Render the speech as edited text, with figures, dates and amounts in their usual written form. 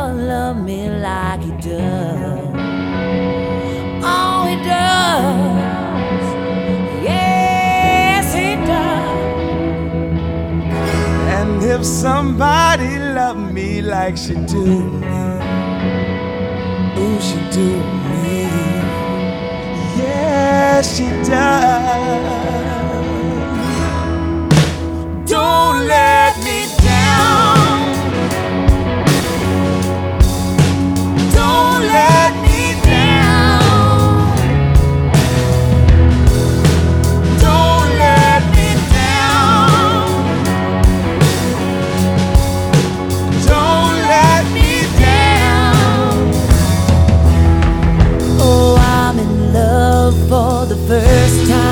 love me like he does. Oh, he does. Yes, he does. And if somebody loved me like she do me, ooh, she do me. Yeah, she does. Don't let me down. Don't let me down. Don't let me down. Don't let me down. Oh, I'm in love for the first time.